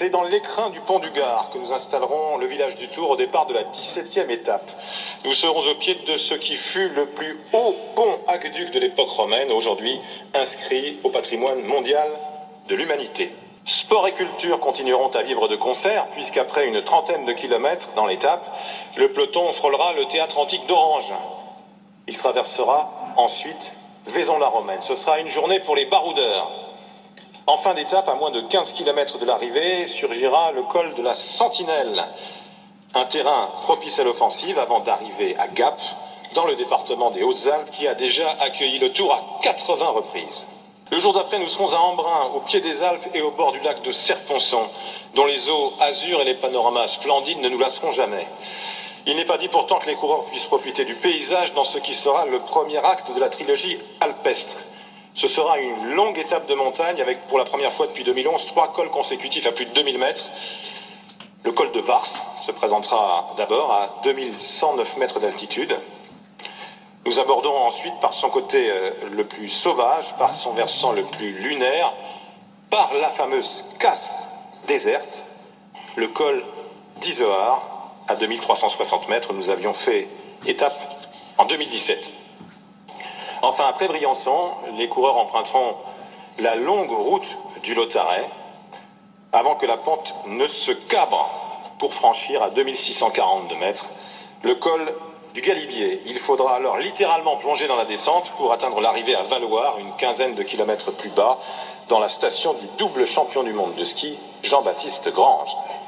C'est dans l'écrin du pont du Gard que nous installerons le village du Tour au départ de la 17e étape. Nous serons au pied de ce qui fut le plus haut pont aqueduc de l'époque romaine, aujourd'hui inscrit au patrimoine mondial de l'humanité. Sport et culture continueront à vivre de concert, puisqu'après une trentaine de kilomètres dans l'étape, le peloton frôlera le théâtre antique d'Orange. Il traversera ensuite Vaison-la-Romaine. Ce sera une journée pour les baroudeurs. En fin d'étape, à moins de 15 km de l'arrivée, surgira le col de la Sentinelle, un terrain propice à l'offensive avant d'arriver à Gap, dans le département des Hautes-Alpes, qui a déjà accueilli le Tour à 80 reprises. Le jour d'après, nous serons à Embrun, au pied des Alpes et au bord du lac de Serponçon, dont les eaux azur et les panoramas splendides ne nous lasseront jamais. Il n'est pas dit pourtant que les coureurs puissent profiter du paysage dans ce qui sera le premier acte de la trilogie alpestre. Ce sera une longue étape de montagne avec, pour la première fois depuis 2011, 3 cols consécutifs à plus de 2000 mètres. Le col de Vars se présentera d'abord à 2109 mètres d'altitude. Nous abordons ensuite par son côté le plus sauvage, par son versant le plus lunaire, par la fameuse casse déserte, le col d'Izoard à 2360 mètres. Nous avions fait étape en 2017. Enfin, après Briançon, les coureurs emprunteront la longue route du Lautaret avant que la pente ne se cabre pour franchir à 2642 mètres le col du Galibier. Il faudra alors littéralement plonger dans la descente pour atteindre l'arrivée à Valloire, une quinzaine de kilomètres plus bas, dans la station du double champion du monde de ski, Jean-Baptiste Grange.